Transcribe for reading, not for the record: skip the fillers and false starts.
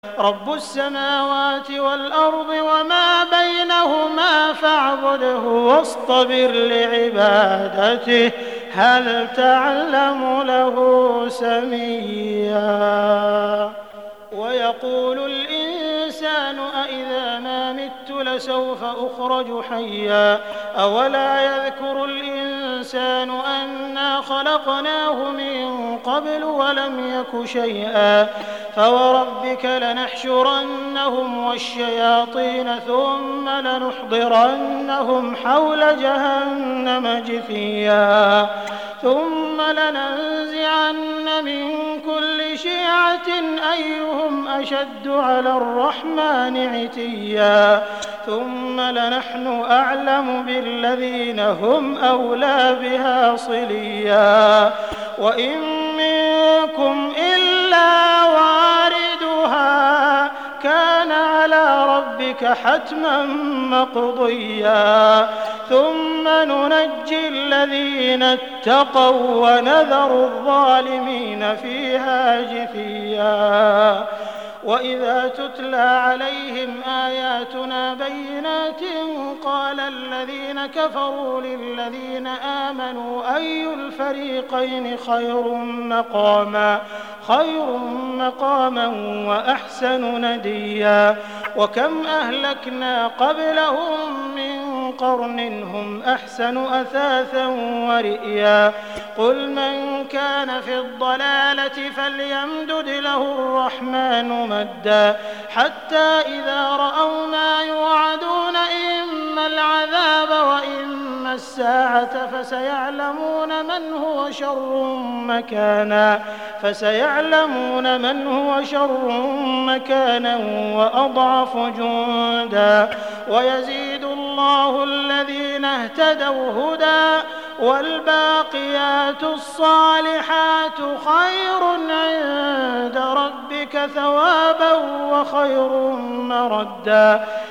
رب السماوات والأرض وما بينهما فاعبده واصطبر لعبادته هل تعلم له سميا ويقول الإنسان أإذا ما مت لسوف أخرج حيا أولا يذكر الإنسان أنا خلقناه من قبل ولم يك شيئا فوربك لنحشرنهم والشياطين ثم لنحضرنهم حول جهنم جثيا ثم لننزعن من كل شيعة أيهم أشد على الرحمن عتيا ثم لنحن أعلم بالذين هم أولى بها صليا وإن منكم إلا واردها كان على ربك حتما مقضيا ثم ننجي الذين اتقوا ونذر الظالمين فيها جثيا وإذا تتلى عليهم آياتنا بينات قال الذين كفروا للذين آمنوا أي الفريقين خير مقاما وأحسن نديا وكم أهلكنا قبلهم من قرن هم أحسن أثاثا ورئيا قل من كان في الضلالة فليمدد له الرحمن مدا حتى إذا رأوا ما يوعدون إما العذاب وإما الساعة فسيعلمون من هو شر مكانا وأضعف جندا ويزيد الله الذين اهتدوا هدى والباقيات الصالحات خير عند ربك ثوابا وخير مردا